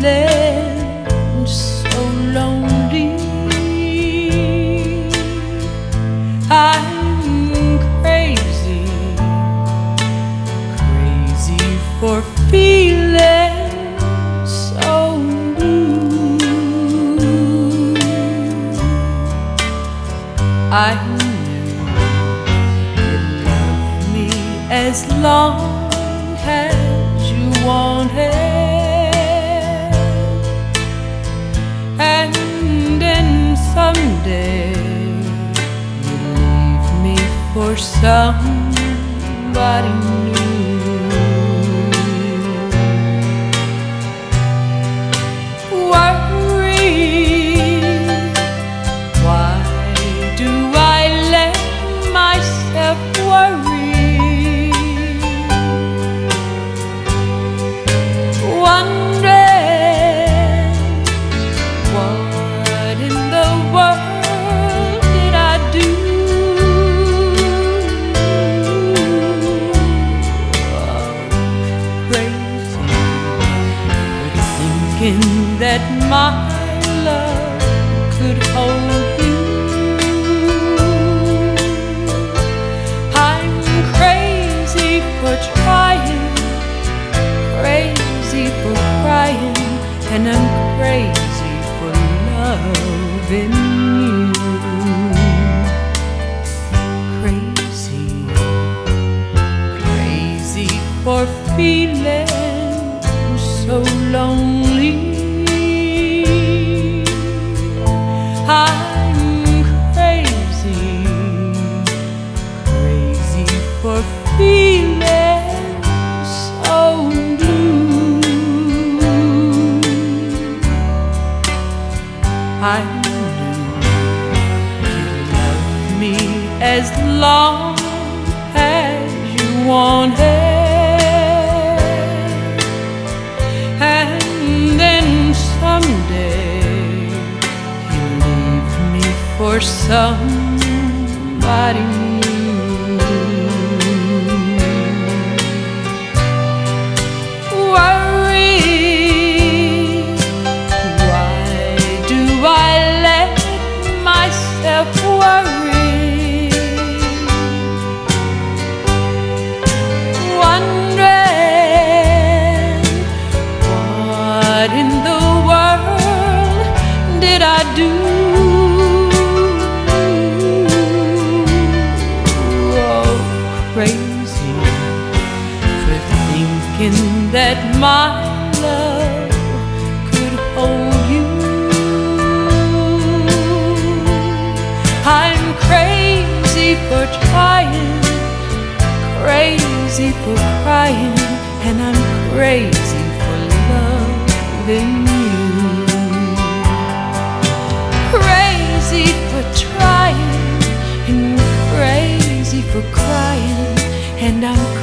feeling so lonely. I'm crazy, crazy for feeling so blue. I knew you'd love me as long as you wanted, and then someday you'd leave me for somebody new. Worry, why do I let myself worry? Wondering, what in the world did I do? Oh, crazy for thinking that my love could hold you. I'm crazy for trying, crazy for crying, and I'm crazy for loving you. Crazy, crazy for feeling so lonely. I'm crazy, crazy for feeling so blue. I knew you'd love me as long as you wanted, and then someday you'll leave me for somebody new. Worry, why do I let myself worry? Wondering, what in the world did I do? Oh, crazy for thinking that my love could hold you. I'm crazy for trying, crazy for crying, and I'm crazy for loving you. Crazy for trying, and crazy for crying, and I'm